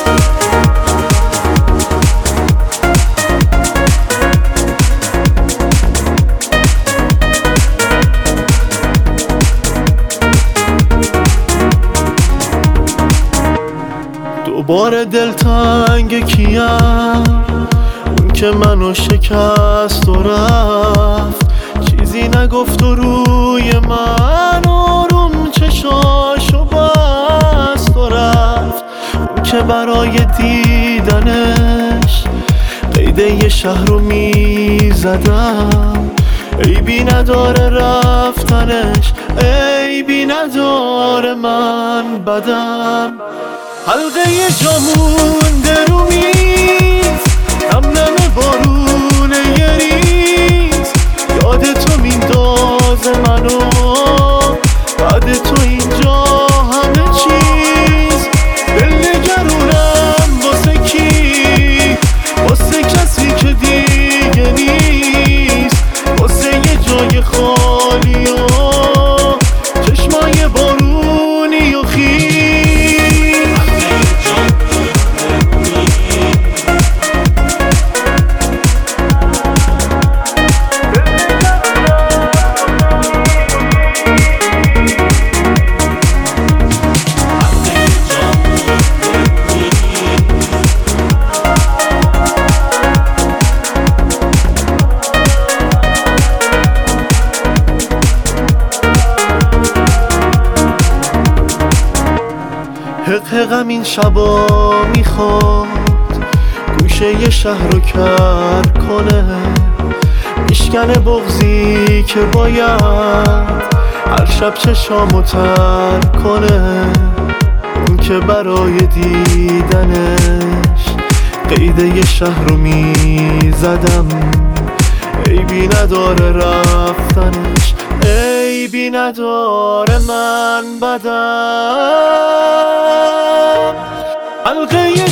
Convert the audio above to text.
دوباره دلتنگ کیم، اون که منو شکست و رفت، چیزی نگفت و روی من آروم چشاشو بست و رفت. اون که برای دیدنش قید یه شهر رو میزدم، عیبی نداره رفتنش، عیبی نداره من بدم. حلقه جامونده رو میز، نم بارون یه ریز، یاد تو میندازه منو، بعد تو اینجا همه چیز. دل نگرونم واسه کی؟ واسه کسی که دیگه نیست، واسه یه جای خالی و چشمای بارونی و خیز. حقم این شبا میخواد گوشه یه شهر رو کر کنه، میشکنه بغضی که باید هر شب چشامو تر کنه. اون که برای دیدنش قید یه شهر رو میزدم، عیبی نداره رفتنش، عیبی نداره من بدم. حلقه